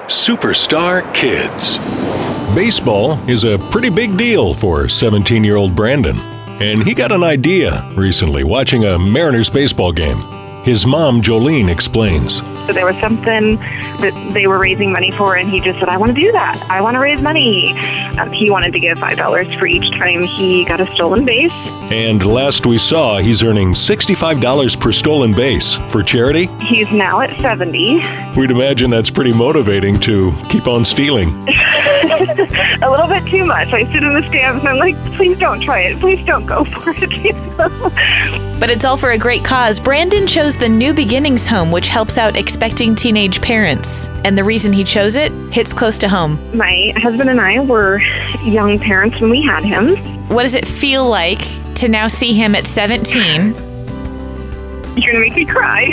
Superstar Kids. Baseball is a pretty big deal for 17-year-old Brandon, and he got an idea recently watching a Mariners baseball game. His mom, Jolene, explains. So there was something that they were raising money for, and he just said, I want to do that. I want to raise money. He wanted to give $5 for each time he got a stolen base. And last we saw, he's earning $65 per stolen base for charity. He's now at 70. We'd imagine that's pretty motivating to keep on stealing. A little bit too much. I sit in the stands and I'm like, please don't try it. Please don't go for it. But it's all for a great cause. Brandon chose the New Beginnings Home, which helps out expecting teenage parents. And the reason he chose it hits close to home. My husband and I were young parents when we had him. What does it feel like to now see him at 17? You're going to make me cry.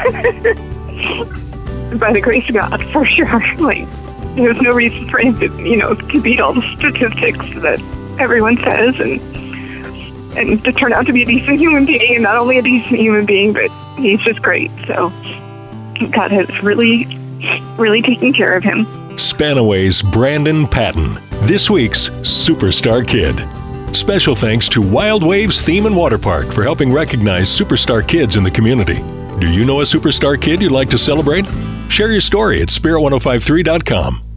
By the grace of God, for sure. Like, there's no reason for him to beat all the statistics that everyone says and to turn out to be a decent human being, and not only a decent human being, but he's just great. So God has really, really taken care of him. Spanaway's Brandon Patton, this week's Superstar Kid. Special thanks to Wild Waves Theme and Water Park for helping recognize superstar kids in the community. Do you know a superstar kid you'd like to celebrate? Share your story at spirit1053.com.